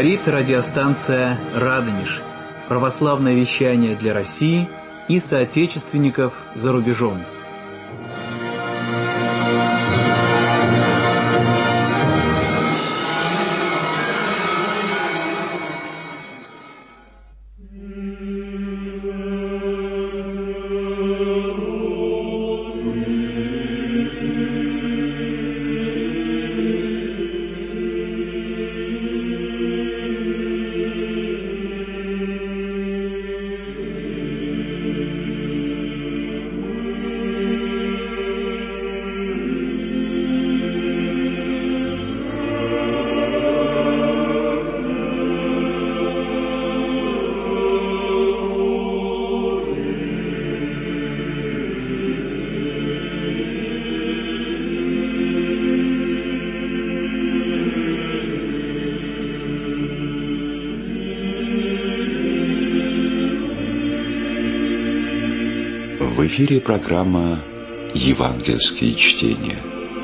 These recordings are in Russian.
Говорит радиостанция «Радонеж». Православное вещание для России и соотечественников за рубежом. В эфире программа «Евангельские чтения».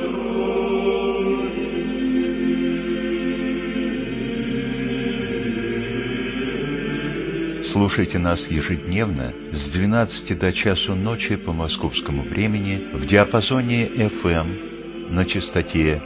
Слушайте нас ежедневно с 12 до часу ночи по московскому времени в диапазоне FM на частоте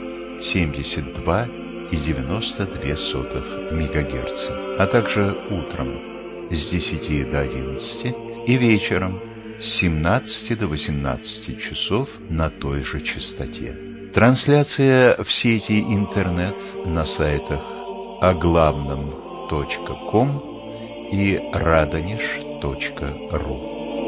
72,92 МГц, а также утром с 10 до 11 и вечером с 17 до 18 часов на той же частоте. Трансляция в сети интернет на сайтах оглавном.ком и radonеж.ру.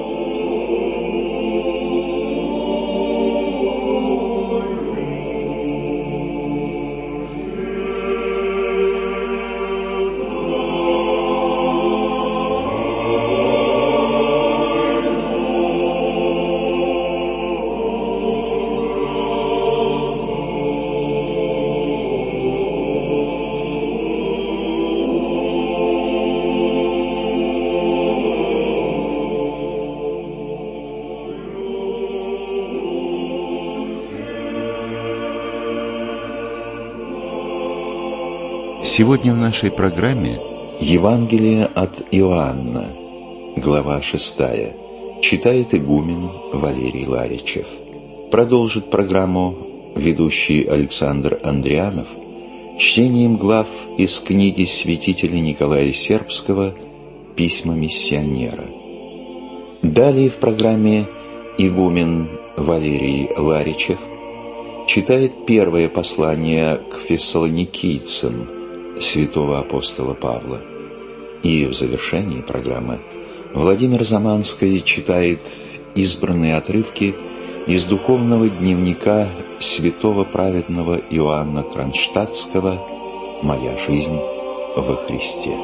Сегодня в нашей программе Евангелие от Иоанна, глава 6, читает игумен Валерий Ларичев. Продолжит программу ведущий Александр Андрианов чтением глав из книги святителя Николая Сербского «Письма миссионера». Далее в программе игумен Валерий Ларичев читает первое послание к фессалоникийцам святого апостола Павла. И в завершении программы Владимир Заманский читает избранные отрывки из духовного дневника святого праведного Иоанна Кронштадтского «Моя жизнь во Христе».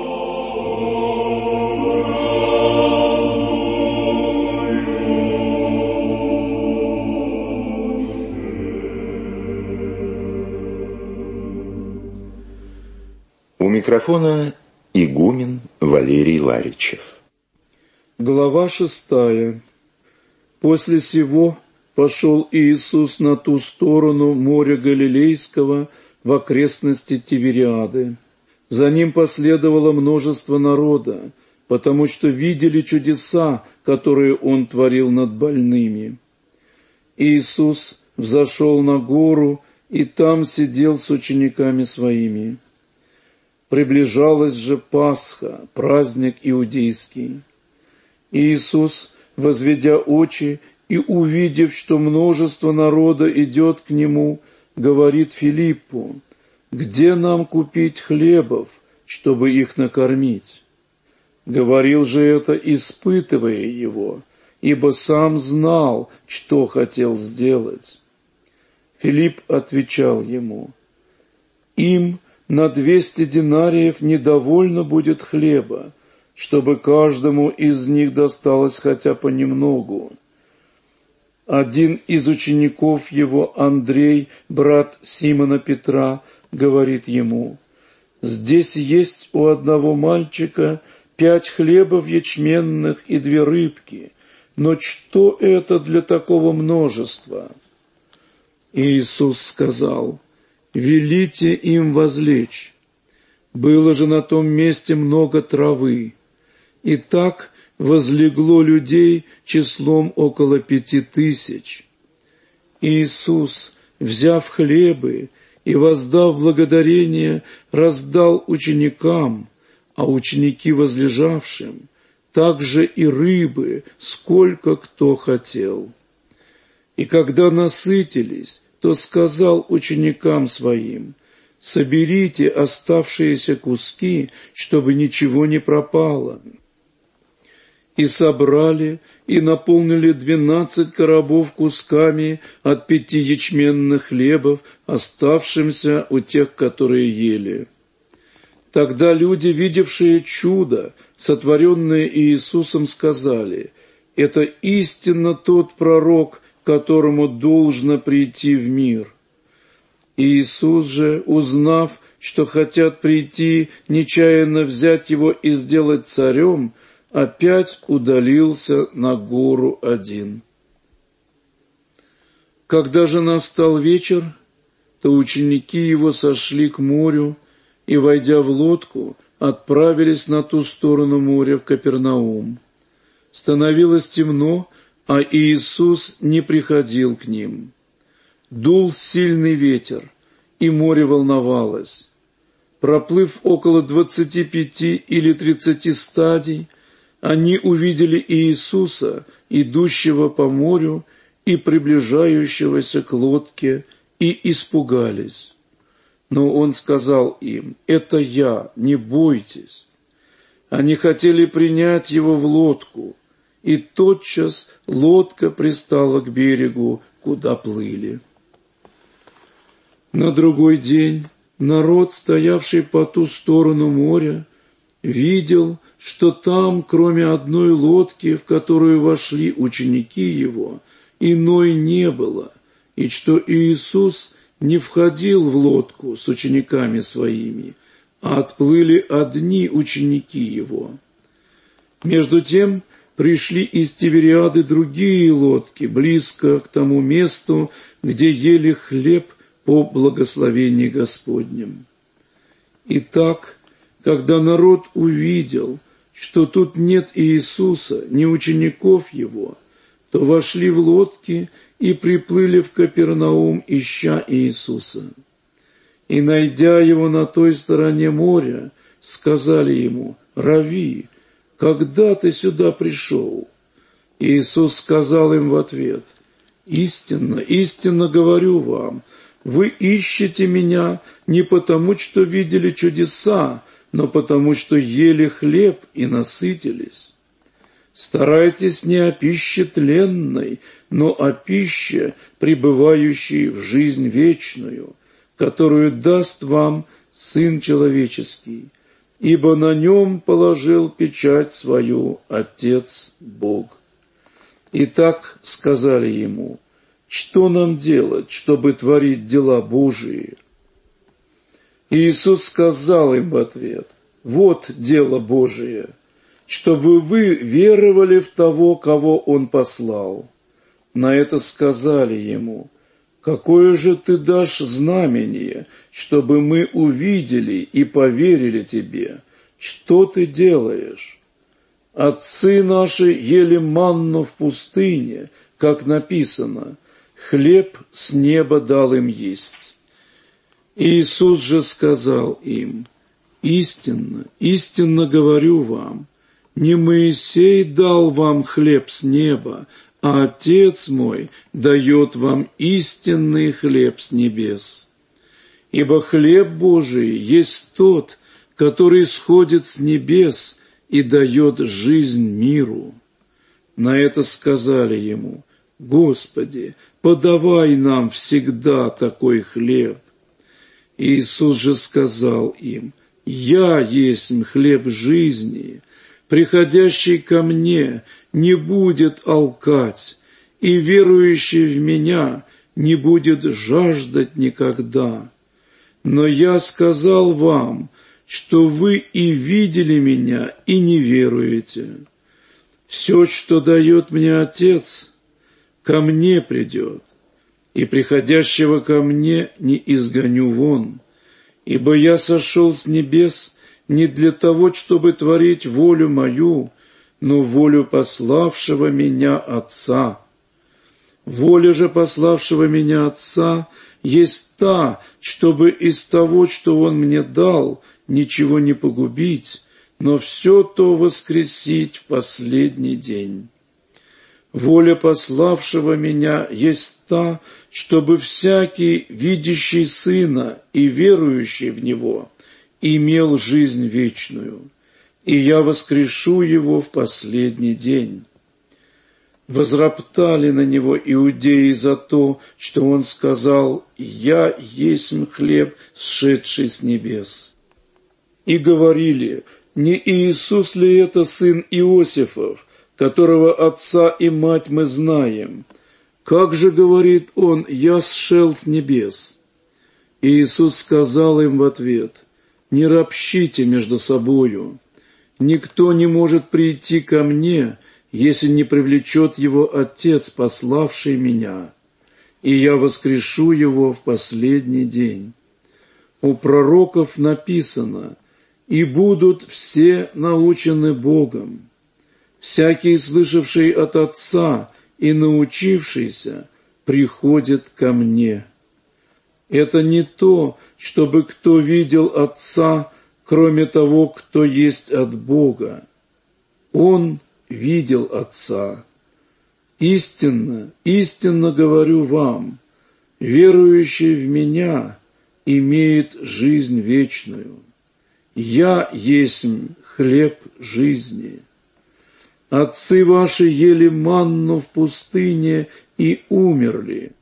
У микрофона игумен Валерий Ларичев. Глава 6. После сего пошел Иисус на ту сторону моря Галилейского в окрестности Тивериады. За ним последовало множество народа, потому что видели чудеса, которые Он творил над больными. Иисус взошел на гору и там сидел с учениками Своими. Приближалась же Пасха, праздник иудейский. Иисус, возведя очи и увидев, что множество народа идет к Нему, говорит Филиппу: «Где нам купить хлебов, чтобы их накормить?» Говорил же это, испытывая Его, ибо сам знал, что хотел сделать. Филипп отвечал Ему: «Им на 200 динариев недовольно будет хлеба, чтобы каждому из них досталось хотя понемногу». Один из учеников его, Андрей, брат Симона Петра, говорит ему: «Здесь есть у одного мальчика 5 хлебов ячменных и 2 рыбки, но что это для такого множества?» Иисус сказал: «Велите им возлечь». Было же на том месте много травы, и так возлегло людей числом около 5000. Иисус, взяв хлебы и воздав благодарение, раздал ученикам, а ученики возлежавшим, также и рыбы, сколько кто хотел. И когда насытились, то сказал ученикам своим: соберите оставшиеся куски, чтобы ничего не пропало. И собрали, и наполнили 12 коробов кусками от 5 ячменных хлебов, оставшимся у тех, которые ели. Тогда люди, видевшие чудо, сотворенное Иисусом, сказали: это истинно тот пророк, которому должно прийти в мир. Иисус же, узнав, что хотят прийти, нечаянно взять его и сделать царем, опять удалился на гору один. Когда же настал вечер, то ученики его сошли к морю и, войдя в лодку, отправились на ту сторону моря в Капернаум. Становилось темно, а Иисус не приходил к ним. Дул сильный ветер, и море волновалось. Проплыв около 25 или 30 стадий, они увидели Иисуса, идущего по морю и приближающегося к лодке, и испугались. Но Он сказал им: «Это Я, не бойтесь». Они хотели принять Его в лодку, и тотчас лодка пристала к берегу, куда плыли. На другой день народ, стоявший по ту сторону моря, видел, что там, кроме одной лодки, в которую вошли ученики Его, иной не было, и что Иисус не входил в лодку с учениками Своими, а отплыли одни ученики Его. Между тем пришли из Тивериады другие лодки, близко к тому месту, где ели хлеб по благословении Господнем. Итак, когда народ увидел, что тут нет Иисуса, ни учеников Его, то вошли в лодки и приплыли в Капернаум, ища Иисуса. И, найдя Его на той стороне моря, сказали Ему: «Рави, когда ты сюда пришел?» Иисус сказал им в ответ: «Истинно, истинно говорю вам, вы ищете Меня не потому, что видели чудеса, но потому, что ели хлеб и насытились. Старайтесь не о пище тленной, но о пище, пребывающей в жизнь вечную, которую даст вам Сын Человеческий, ибо на Нем положил печать свою Отец Бог». Итак, сказали Ему: «Что нам делать, чтобы творить дела Божии?» Иисус сказал им в ответ: «Вот дело Божие, чтобы вы веровали в того, кого Он послал». На это сказали Ему: «Какое же Ты дашь знамение, чтобы мы увидели и поверили Тебе? Что Ты делаешь? Отцы наши ели манну в пустыне, как написано: хлеб с неба дал им есть». Иисус же сказал им: «Истинно, истинно говорю вам, не Моисей дал вам хлеб с неба, а Отец мой дает вам истинный хлеб с небес. Ибо хлеб Божий есть тот, который сходит с небес и дает жизнь миру». На это сказали Ему: «Господи, подавай нам всегда такой хлеб». Иисус же сказал им: «Я есть хлеб жизни, приходящий ко Мне не будет алкать, и верующий в Меня не будет жаждать никогда. Но Я сказал вам, что вы и видели Меня, и не веруете. Все, что дает Мне Отец, ко Мне придет, и приходящего ко Мне не изгоню вон, Ибо я сошел с небес не для того, чтобы творить волю мою, но волю пославшего меня Отца. Воля же пославшего меня Отца есть та, чтобы из того, что Он мне дал, ничего не погубить, но все то воскресить в последний день. Воля пославшего меня есть та, чтобы всякий, видящий Сына и верующий в Него, имел жизнь вечную, и я воскрешу его в последний день. Возроптали на него иудеи за то, что он сказал: «Я есть хлеб, сшедший с небес». И говорили: не Иисус ли это сын Иосифов, которого отца и мать мы знаем? Как же, говорит он, я сшел с небес? И Иисус сказал им в ответ: не ропщите между собою. Никто не может прийти ко мне, если не привлечет его Отец, пославший меня, и я воскрешу его в последний день. У пророков написано: и будут все научены Богом. Всякий, слышавший от Отца и научившийся, приходит ко мне. Это не то, чтобы кто видел Отца, кроме того, кто есть от Бога. Он видел Отца. Истинно, истинно говорю вам, верующий в Меня имеет жизнь вечную. Я есть хлеб жизни. Отцы ваши ели манну в пустыне и умерли.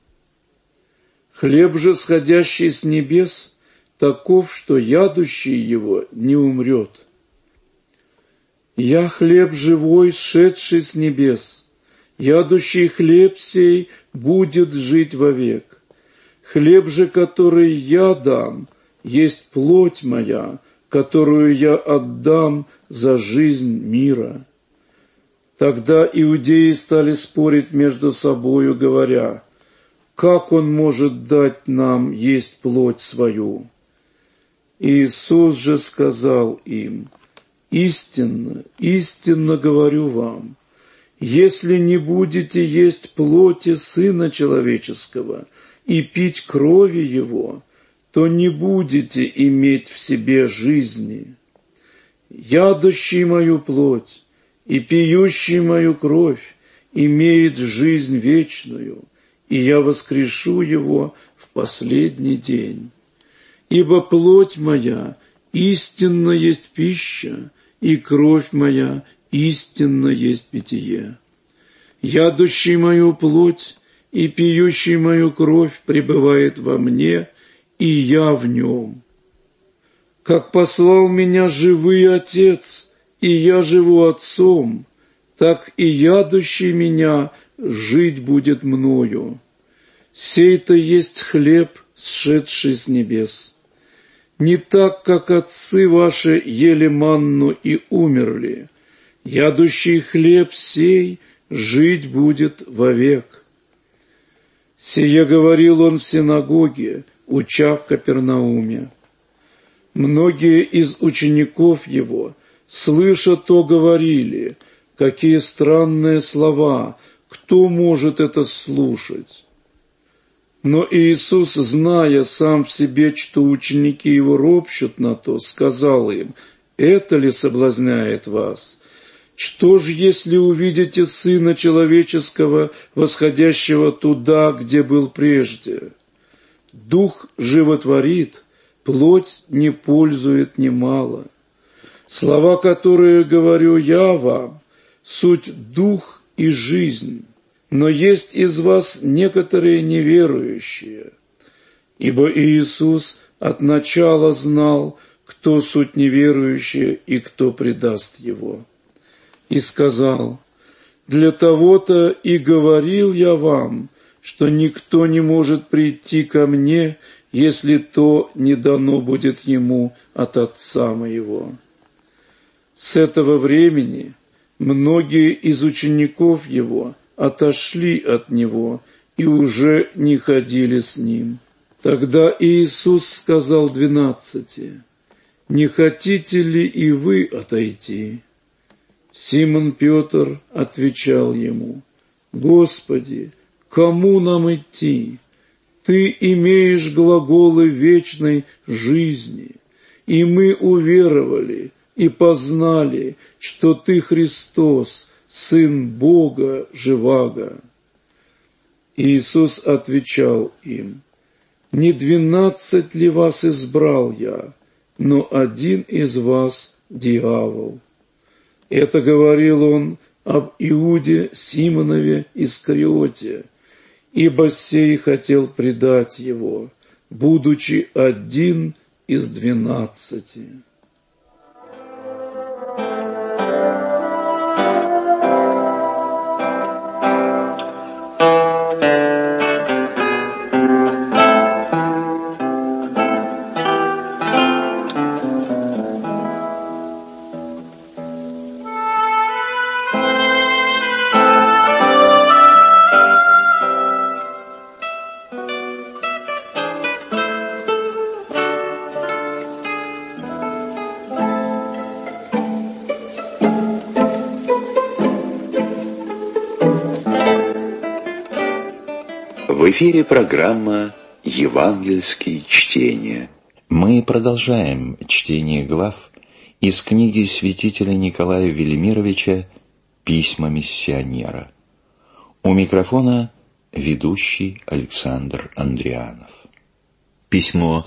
Хлеб же, сходящий с небес, таков, что ядущий его не умрет. Я хлеб живой, сшедший с небес. Ядущий хлеб сей будет жить вовек. Хлеб же, который я дам, есть плоть моя, которую я отдам за жизнь мира». Тогда иудеи стали спорить между собою, говоря: «Как он может дать нам есть плоть свою?» Иисус же сказал им: «Истинно, истинно говорю вам, если не будете есть плоти Сына Человеческого и пить крови Его, то не будете иметь в себе жизни. Ядущий мою плоть и пьющий мою кровь имеет жизнь вечную, и я воскрешу его в последний день. Ибо плоть моя истинно есть пища, и кровь моя истинно есть питье. Ядущий мою плоть и пьющий мою кровь пребывает во мне, и я в нем. Как послал меня живый Отец, и я живу Отцом, так и ядущий меня жить будет мною. Сей-то есть хлеб, сшедший с небес. Не так, как отцы ваши ели манну и умерли. Ядущий хлеб сей жить будет вовек. Сие говорил он в синагоге, уча в Капернауме. Многие из учеников его, слыша то, говорили: какие странные слова, кто может это слушать? Но Иисус, зная сам в себе, что ученики его ропщут на то, сказал им: это ли соблазняет вас? Что ж, если увидите Сына Человеческого, восходящего туда, где был прежде? Дух животворит, плоть не пользует немало. Слова, которые говорю я вам, суть дух и жизнь, но есть из вас некоторые неверующие. Ибо Иисус от начала знал, кто суть неверующие и кто предаст его. И сказал: для того-то и говорил я вам, что никто не может прийти ко мне, если то не дано будет ему от Отца моего. С этого времени многие из учеников его отошли от него и уже не ходили с ним. Тогда Иисус сказал 12: «Не хотите ли и вы отойти?» Симон Петр отвечал ему: «Господи, кому нам идти? Ты имеешь глаголы вечной жизни, и мы уверовали и познали, что Ты Христос, Сын Бога Живаго». Иисус отвечал им: «Не 12 ли вас избрал я, но один из вас дьявол». Это говорил он об Иуде Симонове Искариоте, ибо сей хотел предать его, будучи один из 12. В эфире программа «Евангельские чтения». Мы продолжаем чтение глав из книги святителя Николая Велимировича «Письма миссионера». У микрофона ведущий Александр Андрианов. Письмо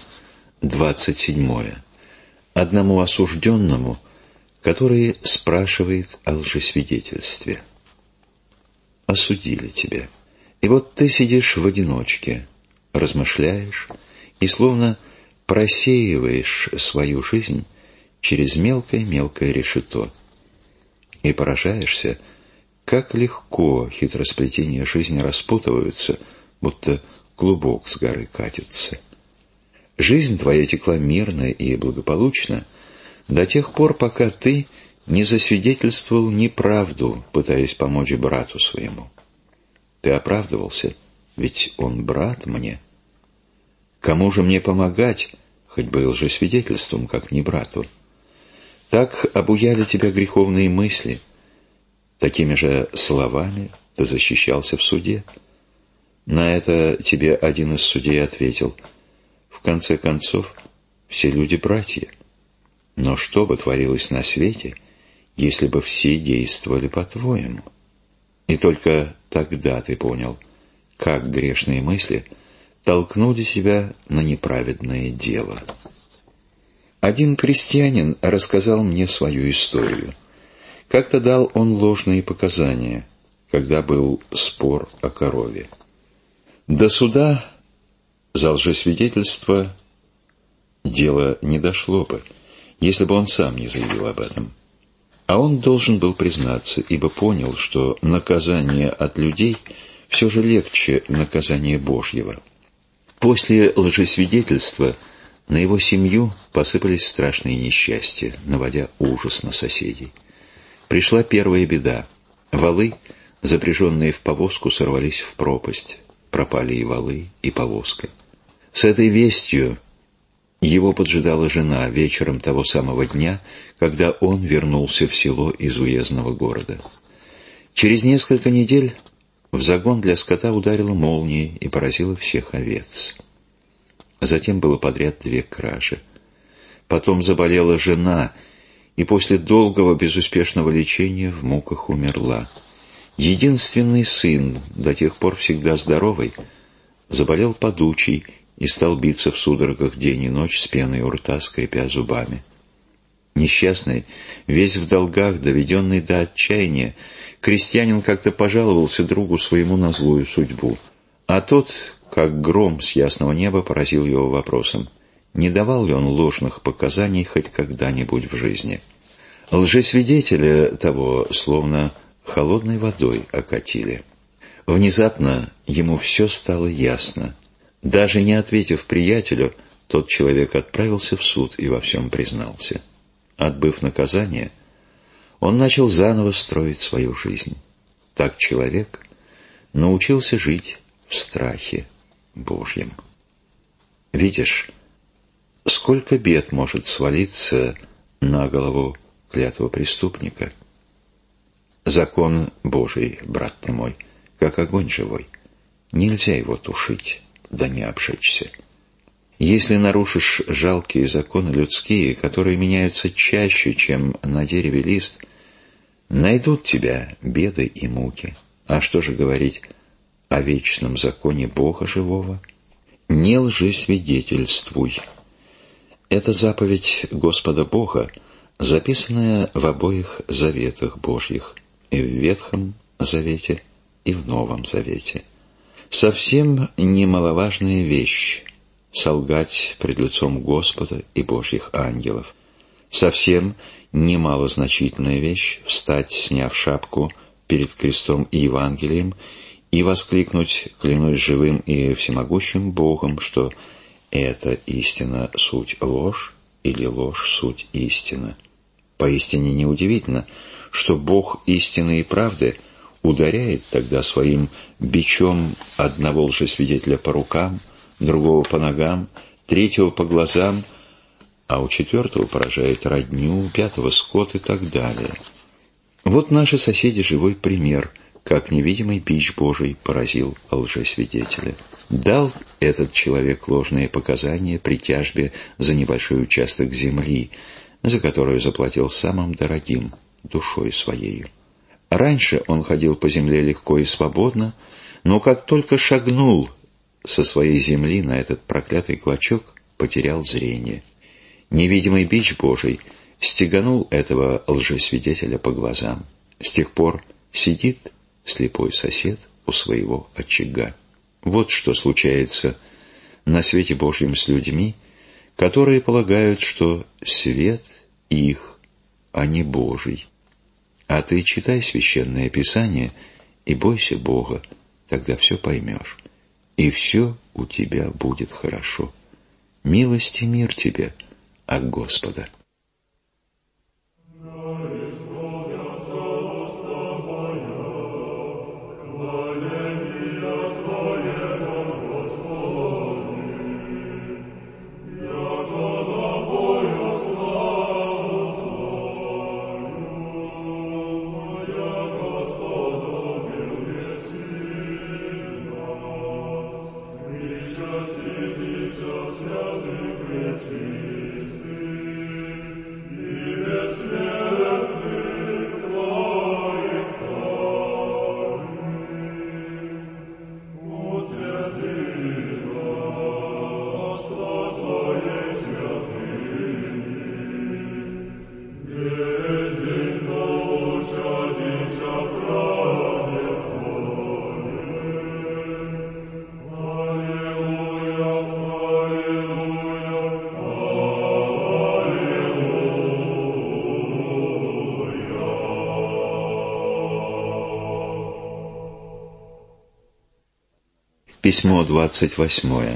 27. Одному осужденному, который спрашивает о лжесвидетельстве. «Осудили тебя. И вот ты сидишь в одиночке, размышляешь и словно просеиваешь свою жизнь через мелкое-мелкое решето. И поражаешься, как легко хитросплетения жизни распутываются, будто клубок с горы катится. Жизнь твоя текла мирно и благополучно до тех пор, пока ты не засвидетельствовал неправду, пытаясь помочь брату своему. Ты оправдывался, ведь он брат мне. Кому же мне помогать, хоть бы лжесвидетельством, как не брату? Так обуяли тебя греховные мысли. Такими же словами ты защищался в суде. На это тебе один из судей ответил: в конце концов, все люди братья. Но что бы творилось на свете, если бы все действовали по-твоему? И только тогда ты понял, как грешные мысли толкнули тебя на неправедное дело. Один крестьянин рассказал мне свою историю. Как-то дал он ложные показания, когда был спор о корове. До суда за лжесвидетельство дело не дошло бы, если бы он сам не заявил об этом. А он должен был признаться, ибо понял, что наказание от людей все же легче наказания Божьего. После лжесвидетельства на его семью посыпались страшные несчастья, наводя ужас на соседей. Пришла первая беда. Валы, запряженные в повозку, сорвались в пропасть. Пропали и валы, и повозка. С этой вестью его поджидала жена вечером того самого дня, когда он вернулся в село из уездного города. Через несколько недель в загон для скота ударила молния и поразила всех овец. Затем было подряд 2 кражи. Потом заболела жена, и после долгого безуспешного лечения в муках умерла. Единственный сын, до тех пор всегда здоровый, заболел подучий и стал биться в судорогах день и ночь с пеной у рта, скрипя зубами. Несчастный, весь в долгах, доведенный до отчаяния, крестьянин как-то пожаловался другу своему на злую судьбу. А тот, как гром с ясного неба, поразил его вопросом: не давал ли он ложных показаний хоть когда-нибудь в жизни? Лжесвидетеля того словно холодной водой окатили. Внезапно ему все стало ясно. Даже не ответив приятелю, тот человек отправился в суд и во всем признался. Отбыв наказание, он начал заново строить свою жизнь. Так человек научился жить в страхе Божьем. Видишь, сколько бед может свалиться на голову клятого преступника. Закон Божий, брат ты мой, как огонь живой. Нельзя его тушить, да не обжечься. Если нарушишь жалкие законы людские, которые меняются чаще, чем на дереве лист, найдут тебя беды и муки. А что же говорить о вечном законе Бога живого? Не лжесвидетельствуй. Это заповедь Господа Бога, записанная в обоих заветах Божьих, и в Ветхом Завете, и в Новом Завете. Совсем немаловажная вещь — солгать пред лицом Господа и Божьих ангелов. Совсем немалозначительная вещь — встать, сняв шапку перед крестом и Евангелием, и воскликнуть: «Клянусь живым и всемогущим Богом, что это истина суть ложь, или ложь суть истина». Поистине неудивительно, что Бог истины и правды ударяет тогда своим бичом одного лжесвидетеля по рукам, другого по ногам, третьего по глазам, а у четвертого поражает родню, пятого скот и так далее. Вот наши соседи живой пример, как невидимый бич Божий поразил лжесвидетеля. Дал этот человек ложные показания при тяжбе за небольшой участок земли, за которую заплатил самым дорогим — душой своею. Раньше он ходил по земле легко и свободно, но как только шагнул со своей земли на этот проклятый клочок, потерял зрение. Невидимый бич Божий стеганул этого лжесвидетеля по глазам. С тех пор сидит слепой сосед у своего очага. Вот что случается на свете Божьем с людьми, которые полагают, что свет их, а не Божий. А ты читай Священное Писание и бойся Бога, тогда все поймешь, и все у тебя будет хорошо. Милость и мир тебе от Господа. Письмо 28.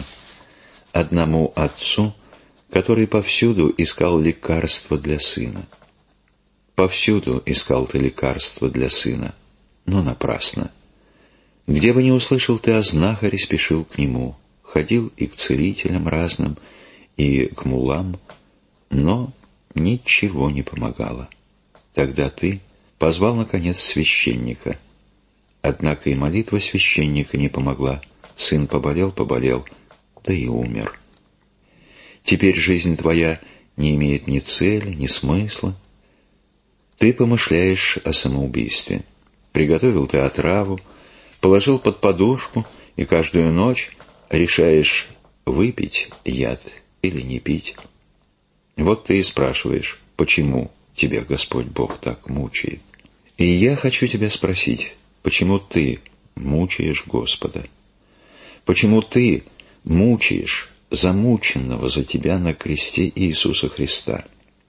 Одному отцу, который повсюду искал лекарство для сына. Повсюду искал ты лекарство для сына, но напрасно. Где бы ни услышал ты о знахаре, спешил к нему, ходил и к целителям разным, и к мулам, но ничего не помогало. Тогда ты позвал, наконец, священника. Однако и молитва священника не помогла. Сын поболел, да и умер. Теперь жизнь твоя не имеет ни цели, ни смысла. Ты помышляешь о самоубийстве. Приготовил ты отраву, положил под подушку, и каждую ночь решаешь, выпить яд или не пить. Вот ты и спрашиваешь, почему тебя Господь Бог так мучает. И я хочу тебя спросить, почему ты мучаешь Господа? Почему ты мучаешь замученного за тебя на кресте Иисуса Христа?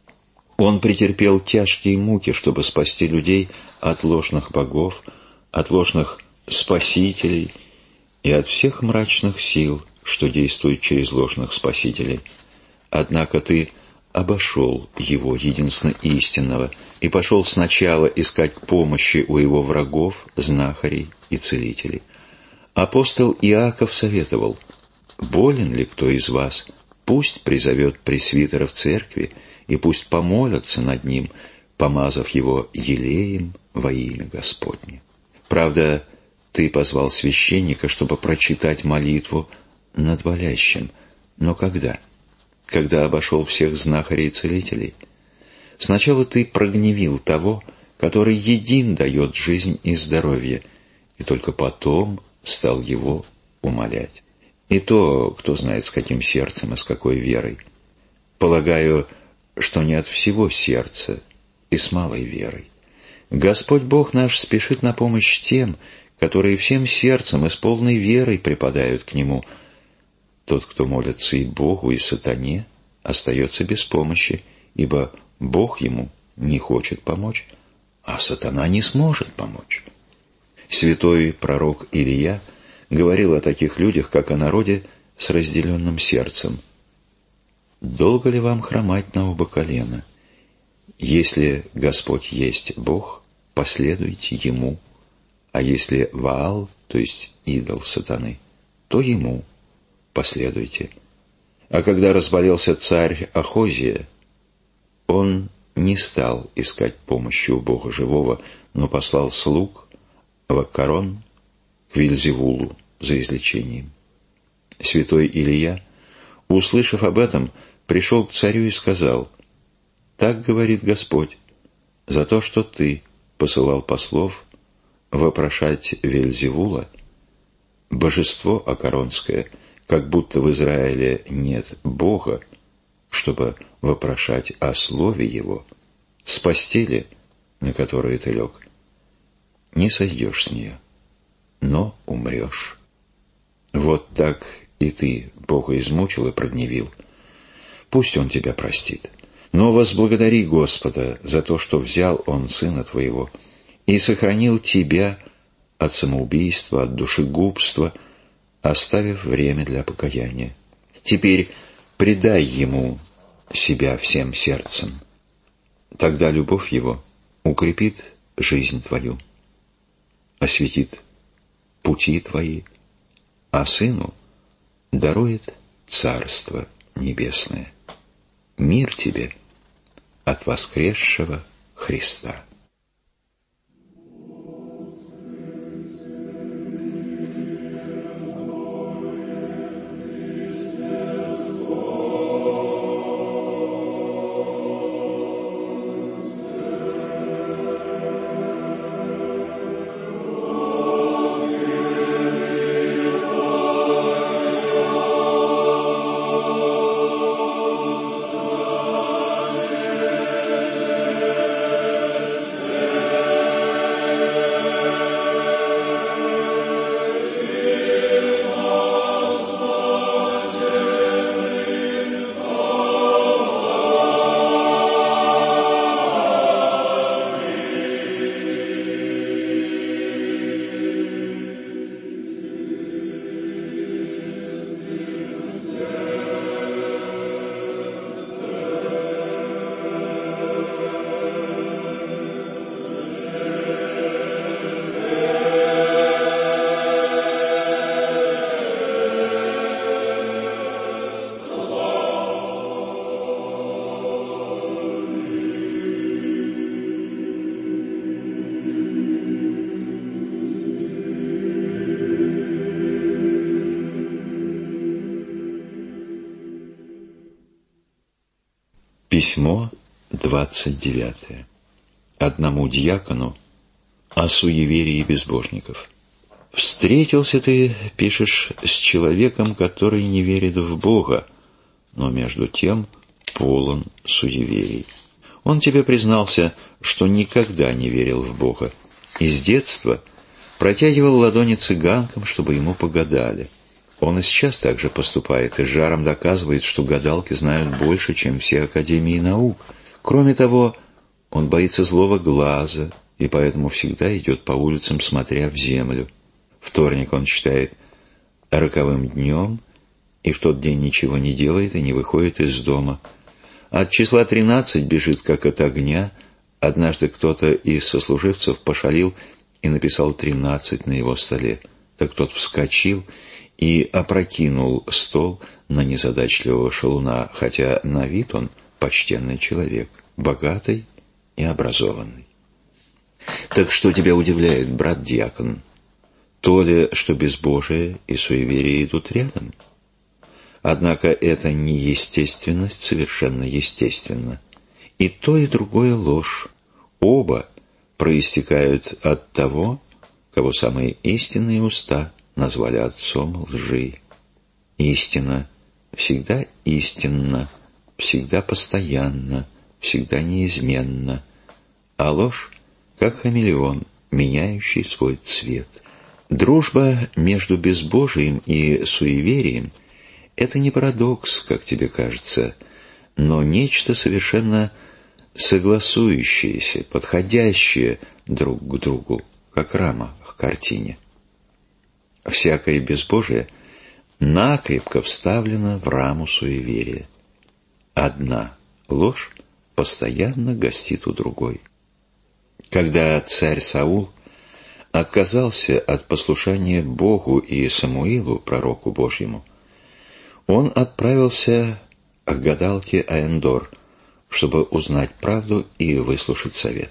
Он претерпел тяжкие муки, чтобы спасти людей от ложных богов, от ложных спасителей и от всех мрачных сил, что действуют через ложных спасителей. Однако ты обошел его единственно истинного и пошел сначала искать помощи у его врагов, знахарей и целителей. Апостол Иаков советовал: болен ли кто из вас, пусть призовет пресвитера в церкви, и пусть помолятся над ним, помазав его елеем во имя Господне. Правда, ты позвал священника, чтобы прочитать молитву над болящим. Но когда? Когда обошел всех знахарей и целителей? Сначала ты прогневил того, который един дает жизнь и здоровье, и только потом стал его умолять. И то, кто знает, с каким сердцем и с какой верой. Полагаю, что не от всего сердца и с малой верой. Господь Бог наш спешит на помощь тем, которые всем сердцем и с полной верой припадают к Нему. Тот, кто молится и Богу, и сатане, остается без помощи, ибо Бог ему не хочет помочь, а сатана не сможет помочь. Святой пророк Илия говорил о таких людях, как о народе с разделенным сердцем. «Долго ли вам хромать на оба колена? Если Господь есть Бог, последуйте Ему, а если Ваал, то есть идол сатаны, то Ему последуйте». А когда разболелся царь Ахозия, он не стал искать помощи у Бога живого, но послал слуг в Аккарон к Вельзевулу за излечением. Святой Илия, услышав об этом, пришел к царю и сказал: «Так говорит Господь, за то, что ты посылал послов вопрошать Вельзевула, божество Аккаронское, как будто в Израиле нет Бога, чтобы вопрошать о слове Его, с постели, на которую ты лег, не сойдешь с нее, но умрешь. Вот так и ты Бога измучил и прогневил. Пусть Он тебя простит. Но возблагодари Господа за то, что взял Он Сына Твоего и сохранил тебя от самоубийства, от душегубства, оставив время для покаяния. Теперь предай Ему себя всем сердцем. Тогда любовь Его укрепит жизнь твою, осветит пути твои, а Сыну дарует Царство Небесное. Мир тебе от воскресшего Христа. Письмо 29. Одному диакону о суеверии безбожников. «Встретился ты, пишешь, с человеком, который не верит в Бога, но между тем полон суеверий. Он тебе признался, что никогда не верил в Бога, и с детства протягивал ладони цыганкам, чтобы ему погадали. Он и сейчас так же поступает и жаром доказывает, что гадалки знают больше, чем все академии наук. Кроме того, он боится злого глаза и поэтому всегда идет по улицам, смотря в землю. Вторник он считает роковым днем и в тот день ничего не делает и не выходит из дома. От числа 13 бежит, как от огня. Однажды кто-то из сослуживцев пошалил и написал 13 на его столе. Так тот вскочил и опрокинул стол на незадачливого шалуна, хотя на вид он почтенный человек, богатый и образованный. Так что тебя удивляет, брат-диакон? То ли, что безбожие и суеверие идут рядом? Однако эта неестественность совершенно естественна. И то, и другое ложь. Оба проистекают от того, кого самые истинные уста назвали отцом лжи. Истина всегда истинна, всегда постоянна, всегда неизменна, а ложь, как хамелеон, меняющий свой цвет. Дружба между безбожием и суеверием – это не парадокс, как тебе кажется, но нечто совершенно согласующееся, подходящее друг к другу, как рама к картине. Всякое безбожие накрепко вставлено в раму суеверия. Одна ложь постоянно гостит у другой. Когда царь Саул отказался от послушания Богу и Самуилу, пророку Божьему, он отправился к гадалке Аэндор, чтобы узнать правду и выслушать совет.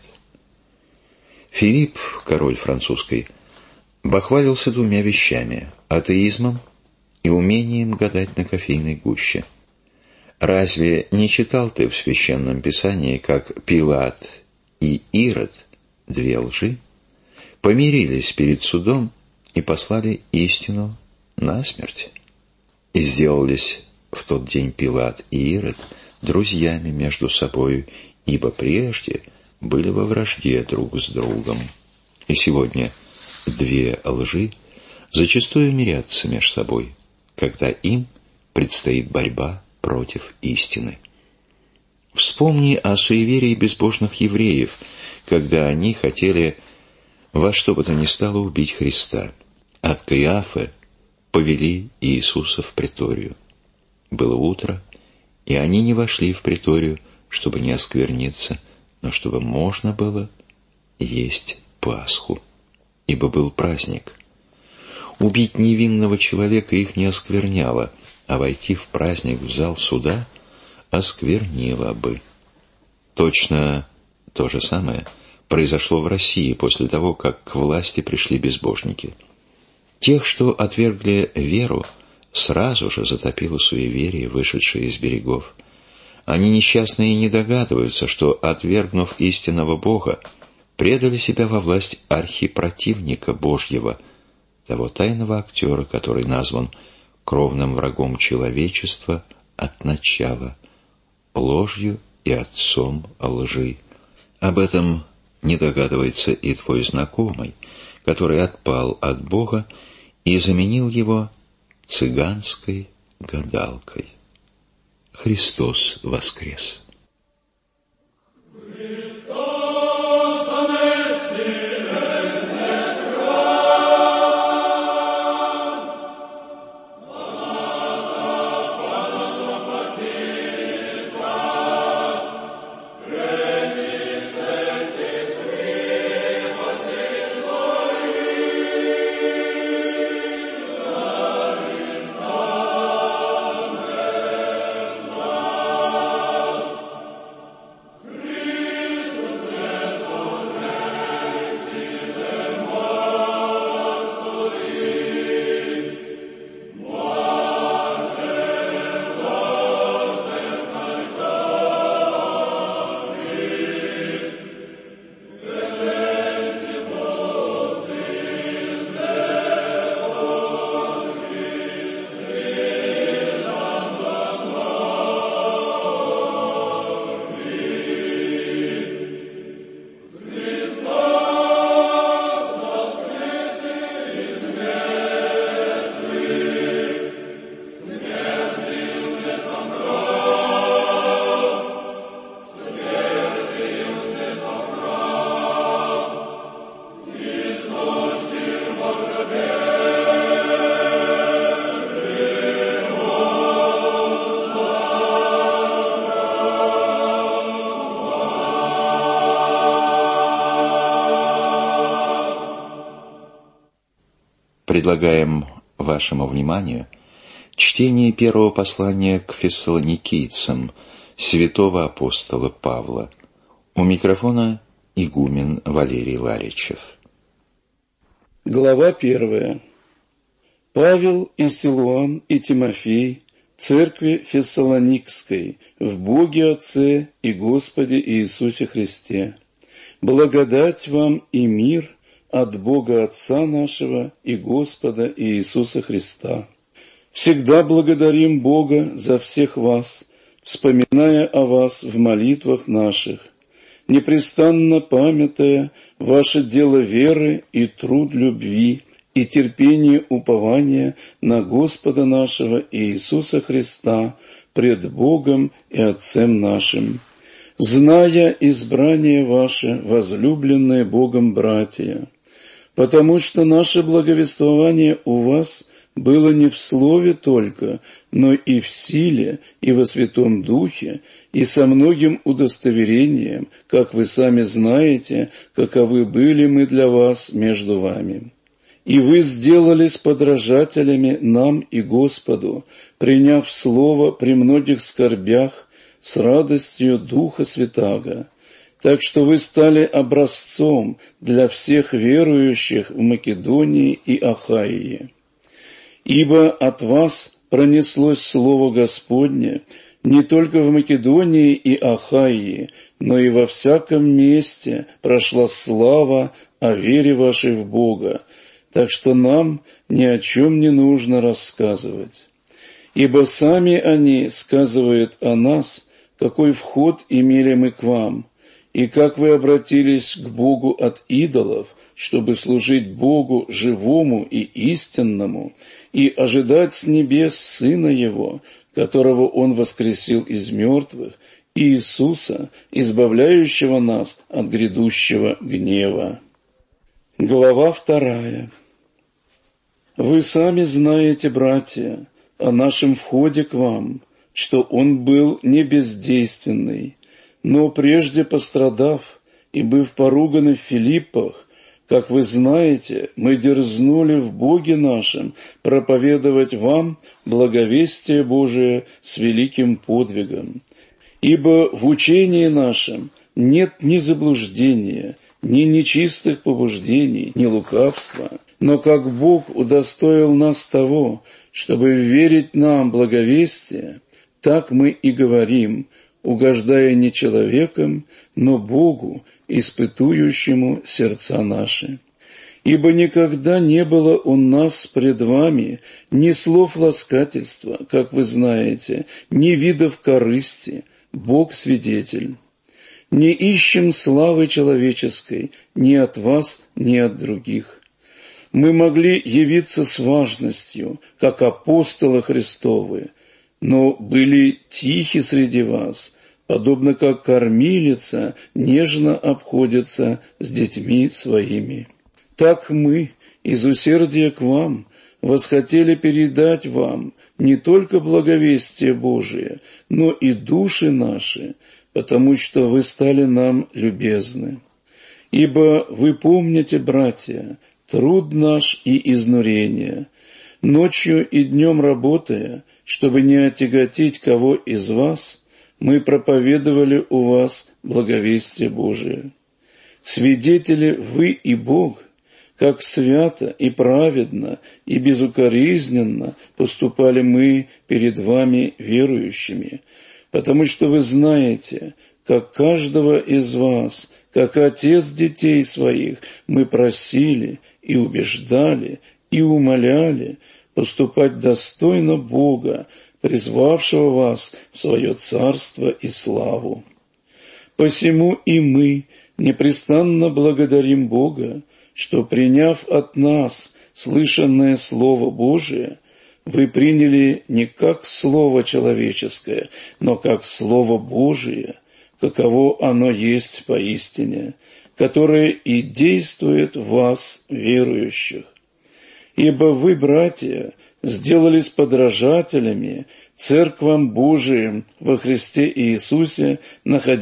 Филипп, король французский, бахвалился двумя вещами – атеизмом и умением гадать на кофейной гуще. Разве не читал ты в Священном Писании, как Пилат и Ирод, две лжи, помирились перед судом и послали истину на смерть? И сделались в тот день Пилат и Ирод друзьями между собою, ибо прежде были во вражде друг с другом. И сегодня две лжи зачастую мирятся между собой, когда им предстоит борьба против истины. Вспомни о суеверии безбожных евреев, когда они хотели во что бы то ни стало убить Христа. От Каиафы повели Иисуса в преторию. Было утро, и они не вошли в преторию, чтобы не оскверниться, но чтобы можно было есть Пасху, ибо был праздник. Убить невинного человека их не оскверняло, а войти в праздник в зал суда осквернило бы. Точно то же самое произошло в России после того, как к власти пришли безбожники. Тех, что отвергли веру, сразу же затопило суеверие, вышедшее из берегов. Они несчастные не догадываются, что, отвергнув истинного Бога, предали себя во власть архипротивника Божьего, того тайного актера, который назван кровным врагом человечества от начала, ложью и отцом лжи. Об этом не догадывается и твой знакомый, который отпал от Бога и заменил его цыганской гадалкой. Христос воскрес! Предлагаем вашему вниманию чтение первого послания к фессалоникийцам святого апостола Павла. У микрофона игумен Валерий Ларичев. Глава 1. Павел и Силуан и Тимофей, церкви Фессалоникской, в Боге Отце и Господе Иисусе Христе. Благодать вам и мир от Бога Отца нашего и Господа Иисуса Христа. Всегда благодарим Бога за всех вас, вспоминая о вас в молитвах наших, непрестанно памятая ваше дело веры и труд любви и терпение упования на Господа нашего Иисуса Христа пред Богом и Отцем нашим, зная избрание ваше, возлюбленные Богом братья, потому что наше благовествование у вас было не в слове только, но и в силе, и во Святом Духе, и со многим удостоверением, как вы сами знаете, каковы были мы для вас между вами. И вы сделались подражателями нам и Господу, приняв слово при многих скорбях с радостью Духа Святаго, так что вы стали образцом для всех верующих в Македонии и Ахайе. Ибо от вас пронеслось слово Господне не только в Македонии и Ахайе, но и во всяком месте прошла слава о вере вашей в Бога, так что нам ни о чем не нужно рассказывать. Ибо сами они сказывают о нас, какой вход имели мы к вам, и как вы обратились к Богу от идолов, чтобы служить Богу живому и истинному, и ожидать с небес Сына Его, которого Он воскресил из мертвых, Иисуса, избавляющего нас от грядущего гнева. Глава 2. Вы сами знаете, братья, о нашем входе к вам, что он был не бездейственный, но прежде пострадав и быв поруганы в Филиппах, как вы знаете, мы дерзнули в Боге нашем проповедовать вам благовестие Божие с великим подвигом. Ибо в учении нашем нет ни заблуждения, ни нечистых побуждений, ни лукавства, но как Бог удостоил нас того, чтобы верить нам благовестие, так мы и говорим, угождая не человеком, но Богу, испытующему сердца наши. Ибо никогда не было у нас пред вами ни слов ласкательства, как вы знаете, ни видов корысти, Бог свидетель. Не ищем славы человеческой ни от вас, ни от других. Мы могли явиться с важностью, как апостолы Христовы, но были тихи среди вас, подобно как кормилица нежно обходится с детьми своими. Так мы, из усердия к вам, восхотели передать вам не только благовестие Божие, но и души наши, потому что вы стали нам любезны. Ибо вы помните, братья, труд наш и изнурение, ночью и днем работая, чтобы не отяготить кого из вас, мы проповедовали у вас благовестие Божие. Свидетели вы и Бог, как свято и праведно и безукоризненно поступали мы перед вами верующими, потому что вы знаете, как каждого из вас, как отец детей своих, мы просили и убеждали и умоляли поступать достойно Бога, призвавшего вас в свое царство и славу. Посему и мы непрестанно благодарим Бога, что, приняв от нас слышанное Слово Божие, вы приняли не как Слово человеческое, но как Слово Божие, каково оно есть поистине, которое и действует в вас, верующих. Ибо вы, братья, сделались подражателями церквам Божиим во Христе Иисусе,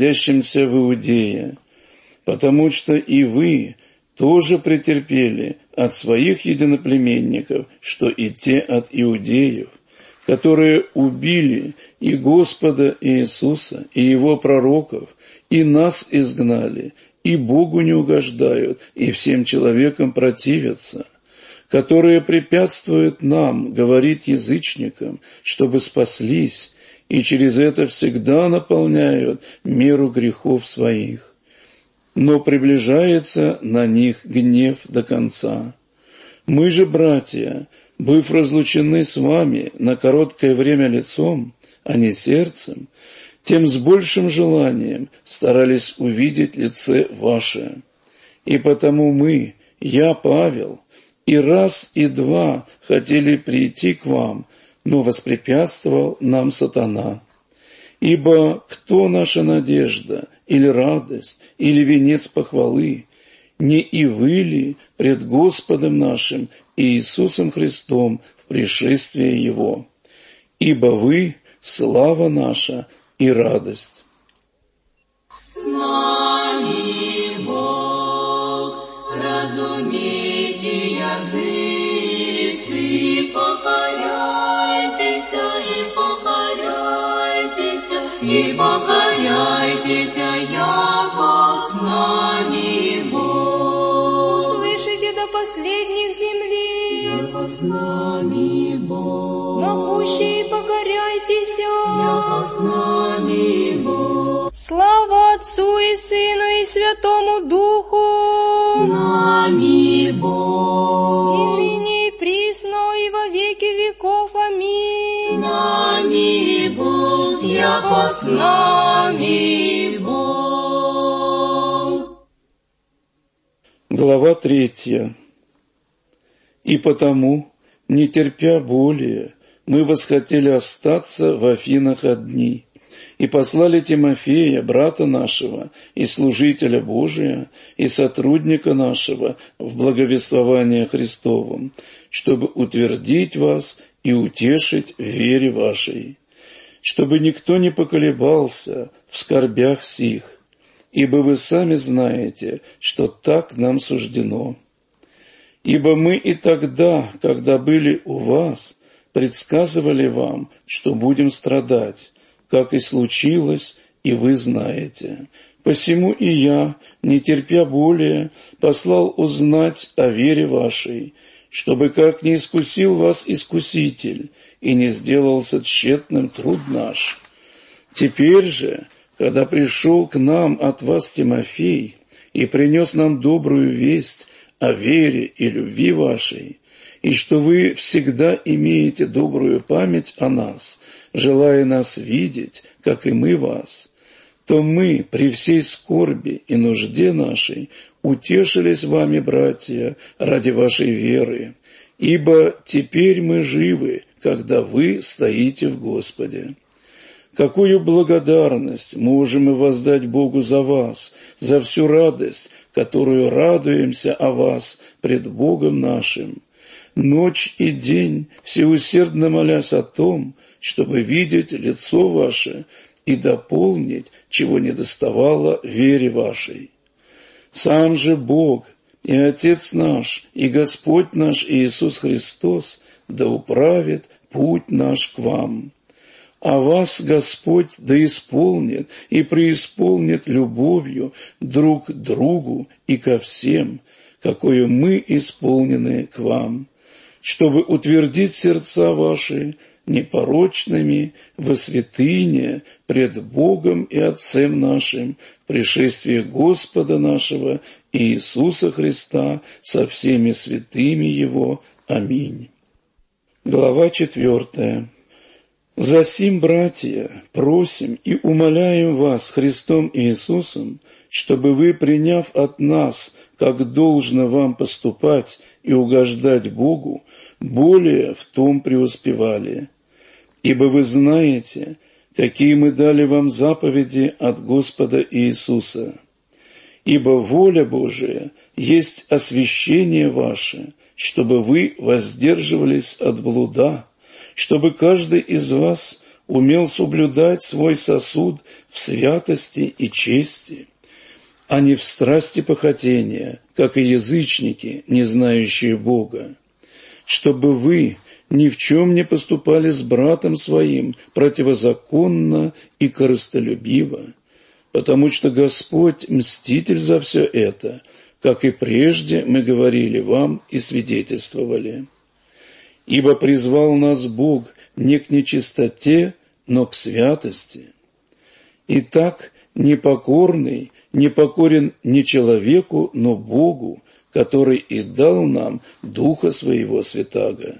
находящимся в Иудее, потому что и вы тоже претерпели от своих единоплеменников, что и те от иудеев, которые убили и Господа Иисуса, и Его пророков, и нас изгнали, и Богу не угождают, и всем человекам противятся, которые препятствуют нам говорить язычникам, чтобы спаслись, и через это всегда наполняют меру грехов своих. Но приближается на них гнев до конца. Мы же, братья, быв разлучены с вами на короткое время лицом, а не сердцем, тем с большим желанием старались увидеть лице ваше. И потому мы, я, Павел, и раз, и два хотели прийти к вам, но воспрепятствовал нам сатана. Ибо кто наша надежда, или радость, или венец похвалы, не и вы ли пред Господом нашим Иисусом Христом в пришествии Его? Ибо вы — слава наша и радость. С нами Бог, разумейте языцы, и покоряйтесь, яко с нами Бог. Услышите до последних земли, Яко с нами Бог. могущие, покоряйтесь, Яко с нами Бог. Слава Отцу и Сыну и Святому Духу, С нами Бог. и ныне и присно и во веки веков. С Аминь. нами Бог, яко с нами Бог. Глава 3. И потому, не терпя более, мы восхотели остаться в Афинах одни, и послали Тимофея, брата нашего, и служителя Божия, и сотрудника нашего в благовествовании Христовом, чтобы утвердить вас и утешить в вере вашей, чтобы никто не поколебался в скорбях сих, ибо вы сами знаете, что так нам суждено. Ибо мы и тогда, когда были у вас, предсказывали вам, что будем страдать, как и случилось, и вы знаете. Посему и я, не терпя более, послал узнать о вере вашей, чтобы как не искусил вас искуситель, и не сделался тщетным труд наш. Теперь же, когда пришел к нам от вас Тимофей и принес нам добрую весть о вере и любви вашей, и что вы всегда имеете добрую память о нас, желая нас видеть, как и мы вас, то мы при всей скорби и нужде нашей утешились вами, братья, ради вашей веры, ибо теперь мы живы, когда вы стоите в Господе. Какую благодарность можем мы воздать Богу за вас, за всю радость, которую радуемся о вас пред Богом нашим, ночь и день всеусердно молясь о том, чтобы видеть лицо ваше и дополнить, чего недоставало вере вашей. Сам же Бог и Отец наш, и Господь наш Иисус Христос да управит путь наш к вам. А вас Господь да исполнит и преисполнит любовью друг к другу и ко всем, какою мы исполнены к вам, чтобы утвердить сердца ваши непорочными во святыне пред Богом и Отцем нашим в пришествии Господа нашего Иисуса Христа со всеми святыми Его. Аминь. Глава 4. «Засим, братья, просим и умоляем вас Христом Иисусом, чтобы вы, приняв от нас, как должно вам поступать и угождать Богу, более в том преуспевали. Ибо вы знаете, какие мы дали вам заповеди от Господа Иисуса. Ибо воля Божия есть освящение ваше, чтобы вы воздерживались от блуда, чтобы каждый из вас умел соблюдать свой сосуд в святости и чести. а не в страсти похотения, как и язычники, не знающие Бога, чтобы вы ни в чем не поступали с братом своим противозаконно и корыстолюбиво, потому что Господь мститель за все это, как и прежде мы говорили вам и свидетельствовали. Ибо призвал нас Бог не к нечистоте, но к святости. Итак, непокорный не покорен не человеку, но Богу, который и дал нам Духа Своего Святаго.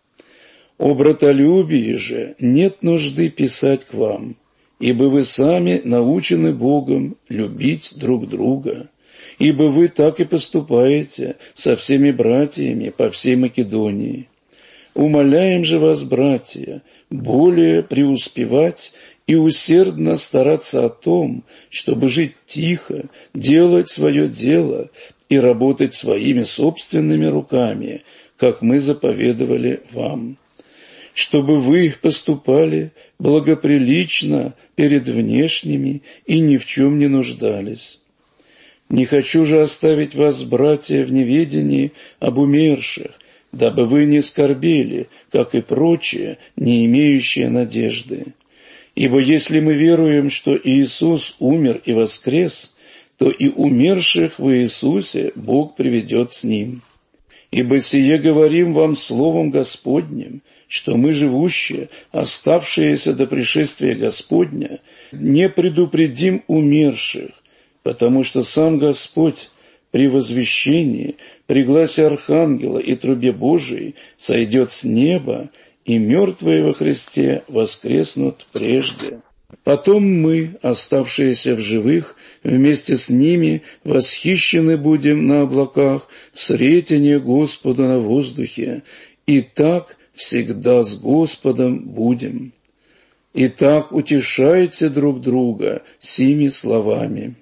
О братолюбии же нет нужды писать к вам, ибо вы сами научены Богом любить друг друга, ибо вы так и поступаете со всеми братьями по всей Македонии. Умоляем же вас, братья, более преуспевать и усердно стараться о том, чтобы жить тихо, делать свое дело и работать своими собственными руками, как мы заповедовали вам, чтобы вы поступали благоприлично перед внешними и ни в чем не нуждались. Не хочу же оставить вас, братья, в неведении об умерших, дабы вы не скорбели, как и прочие, не имеющие надежды. Ибо если мы веруем, что Иисус умер и воскрес, то и умерших в Иисусе Бог приведет с Ним. Ибо сие говорим вам словом Господним, что мы, живущие, оставшиеся до пришествия Господня, не предупредим умерших, потому что сам Господь при возвещении, при гласе Архангела и трубе Божией сойдет с неба, и мертвые во Христе воскреснут прежде. Потом мы, оставшиеся в живых, вместе с ними восхищены будем на облаках в сретении Господа на воздухе, и так всегда с Господом будем. Итак, утешайте друг друга сими словами.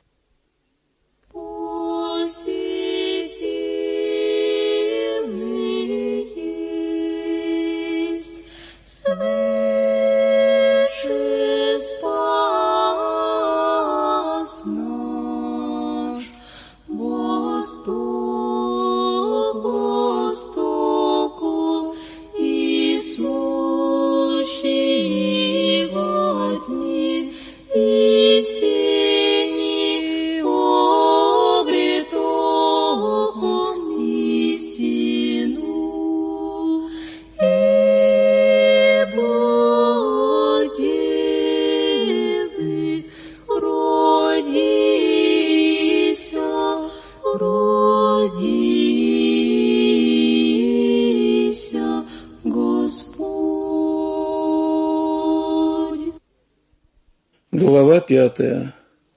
Глава 5.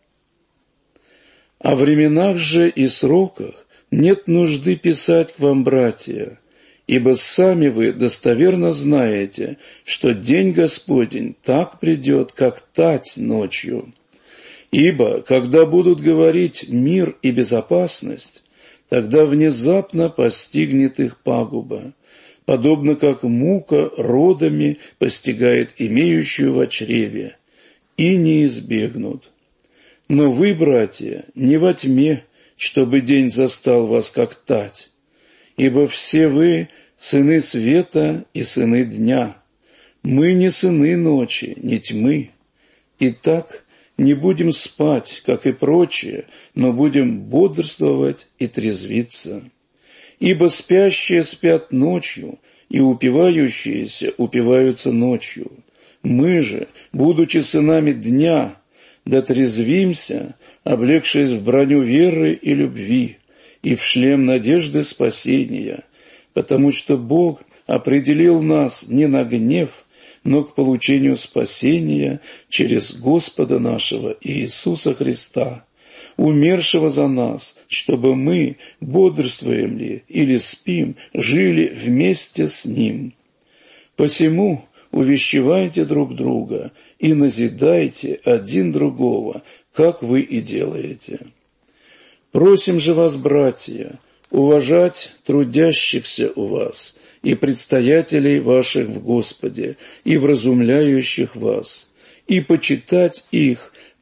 О временах же и сроках нет нужды писать к вам, братья, ибо сами вы достоверно знаете, что день Господень так придет, как тать ночью. Ибо, когда будут говорить мир и безопасность, тогда внезапно постигнет их пагуба, подобно как мука родами постигает имеющую во чреве, и не избегнут. Но вы, братья, не во тьме, чтобы день застал вас как тать, ибо все вы сыны света и сыны дня. Мы не сыны ночи, не тьмы. Итак, не будем спать, как и прочие, но будем бодрствовать и трезвиться. Ибо спящие спят ночью, и упивающиеся упиваются ночью. Мы же, будучи сынами дня, дотрезвимся, облегшись в броню веры и любви, и в шлем надежды спасения, потому что Бог определил нас не на гнев, но к получению спасения через Господа нашего Иисуса Христа, умершего за нас, чтобы мы, бодрствуем ли или спим, жили вместе с Ним. Посему увещевайте друг друга и назидайте один другого, как вы и делаете. Просим же вас, братья, уважать трудящихся у вас и предстоятелей ваших в Господе и вразумляющих вас, и почитать их,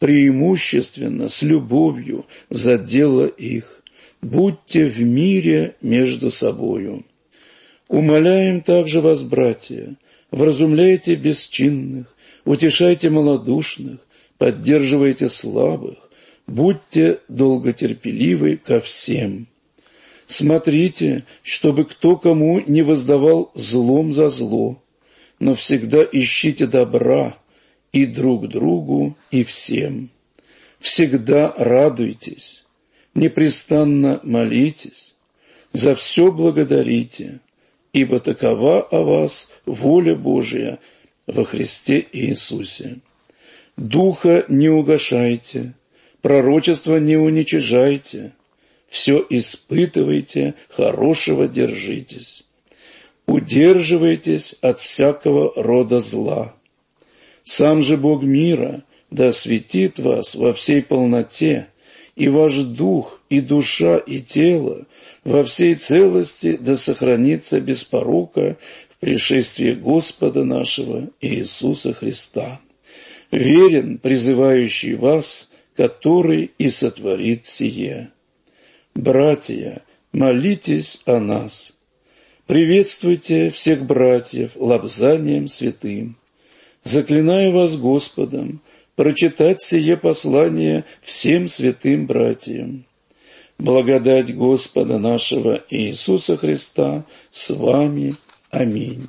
преимущественно с любовью за дело их. Будьте в мире между собою. Умоляем также вас, братья, вразумляйте бесчинных, утешайте малодушных, поддерживайте слабых, будьте долготерпеливы ко всем. Смотрите, чтобы кто кому не воздавал злом за зло, но всегда ищите добра и друг другу, и всем. Всегда радуйтесь, непрестанно молитесь, за все благодарите, ибо такова о вас воля Божия во Христе Иисусе. Духа не угашайте, пророчества не уничижайте, все испытывайте, хорошего держитесь. Удерживайтесь от всякого рода зла. Сам же Бог мира да осветит вас во всей полноте, и ваш дух, и душа, и тело во всей целости да сохранится без порока в пришествии Господа нашего Иисуса Христа. Верен призывающий вас, который и сотворит сие. Братья, молитесь о нас. Приветствуйте всех братьев лобзанием святым. Заклинаю вас Господом прочитать сие послание всем святым братьям. Благодать Господа нашего Иисуса Христа с вами. Аминь.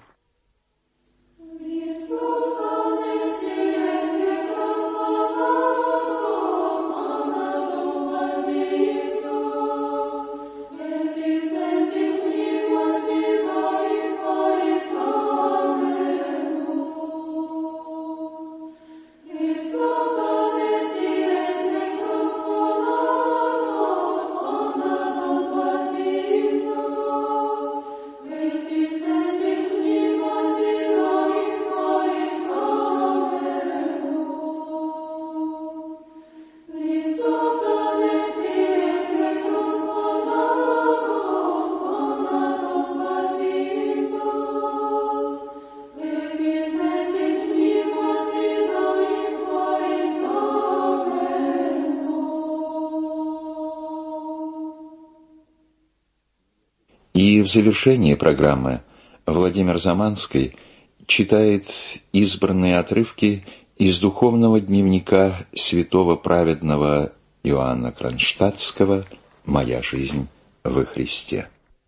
И в завершении программы Владимир Заманский читает избранные отрывки из духовного дневника святого праведного Иоанна Кронштадтского «Моя жизнь во Христе».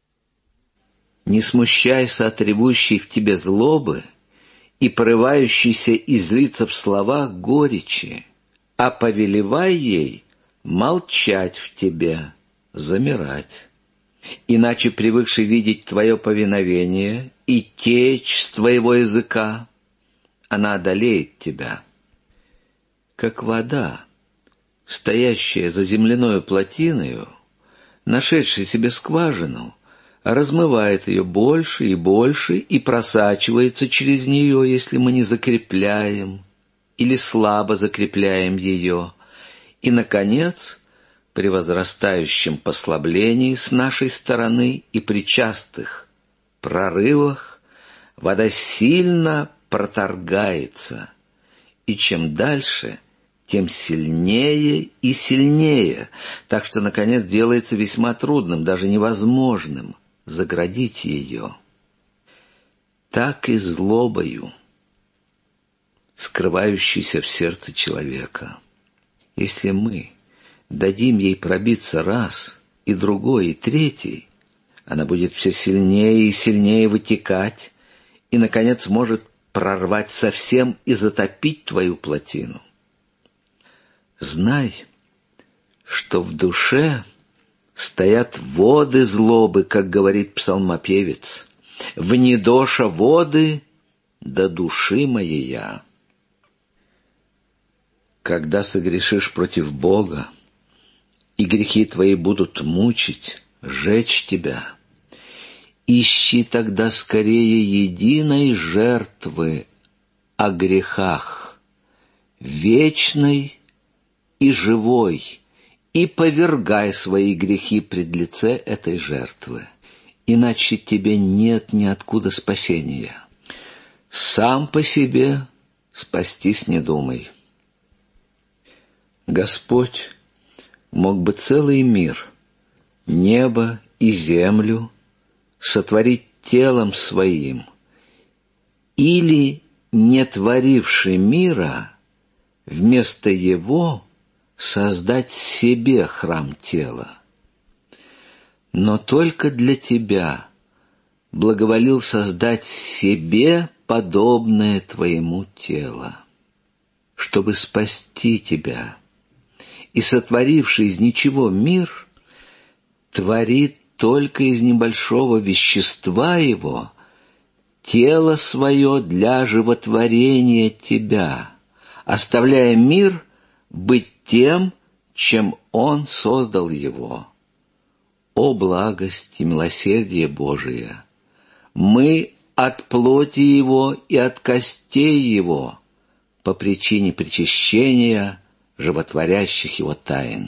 «Не смущайся от ревущей в тебе злобы и порывающейся излиться в словах горечи, а повелевай ей молчать в тебе, замирать. Иначе, привыкший видеть твое повиновение и течь с твоего языка, она одолеет тебя. Как вода, стоящая за земляною плотиною, нашедшая себе скважину, размывает ее больше и больше и просачивается через нее, если мы не закрепляем или слабо закрепляем ее, и, наконец, при возрастающем послаблении с нашей стороны и при частых прорывах вода сильно проторгается, и чем дальше, тем сильнее и сильнее, так что, наконец, делается весьма трудным, даже невозможным заградить ее. Так и злобою, скрывающейся в сердце человека. Если мы дадим ей пробиться раз, и другой, и третий, она будет все сильнее и сильнее вытекать, и, наконец, может прорвать совсем и затопить твою плотину. Знай, что в душе стоят воды злобы, как говорит псалмопевец, «Внедоша воды до души моея». Когда согрешишь против Бога, и грехи твои будут мучить, жечь тебя, ищи тогда скорее единой жертвы о грехах, вечной и живой, и повергай свои грехи пред лице этой жертвы, иначе тебе нет ниоткуда спасения. Сам по себе спастись не думай. Господь мог бы целый мир, небо и землю, сотворить телом своим, или, не творивший мира, вместо его создать себе храм тела. Но только для тебя благоволил создать себе подобное твоему тело, чтобы спасти тебя. И сотворивший из ничего мир творит только из небольшого вещества его тело свое для животворения тебя, оставляя мир быть тем, чем он создал его. О благость и милосердие Божие! Мы от плоти его и от костей его по причине причащения животворящих его тайн.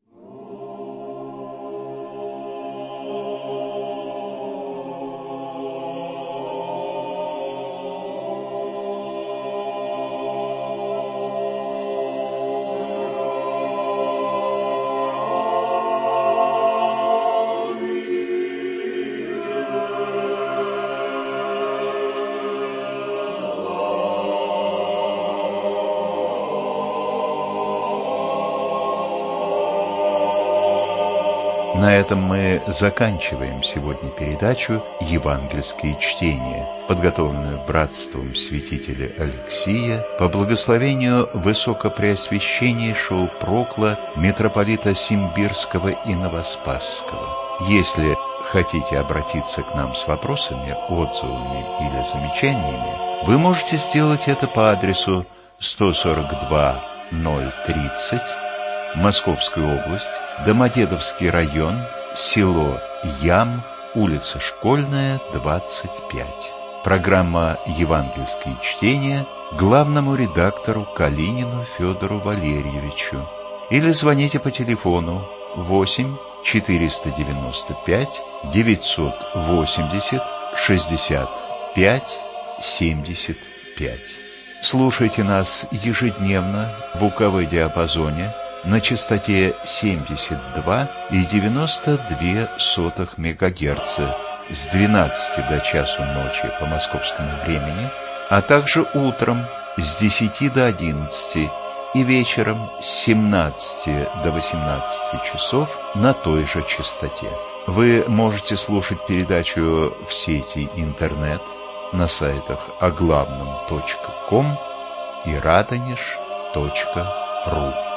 На этом мы заканчиваем сегодня передачу «Евангельские чтения», подготовленную братством святителя Алексия по благословению высокопреосвященнейшего прокла митрополита Симбирского и Новоспасского. Если хотите обратиться к нам с вопросами, отзывами или замечаниями, вы можете сделать это по адресу 142-030, Московская область, Домодедовский район, село Ям, улица Школьная, 25. Программа «Евангельские чтения» главному редактору Калинину Федору Валерьевичу. Или звоните по телефону 8 495 980 65 75. Слушайте нас ежедневно в УКВ-диапазоне на частоте 72,92 МГц с 12 до часу ночи по московскому времени, а также утром с 10 до 11 и вечером с 17 до 18 часов на той же частоте. Вы можете слушать передачу в сети интернет на сайтах оглавном.ком и радонеж.ру.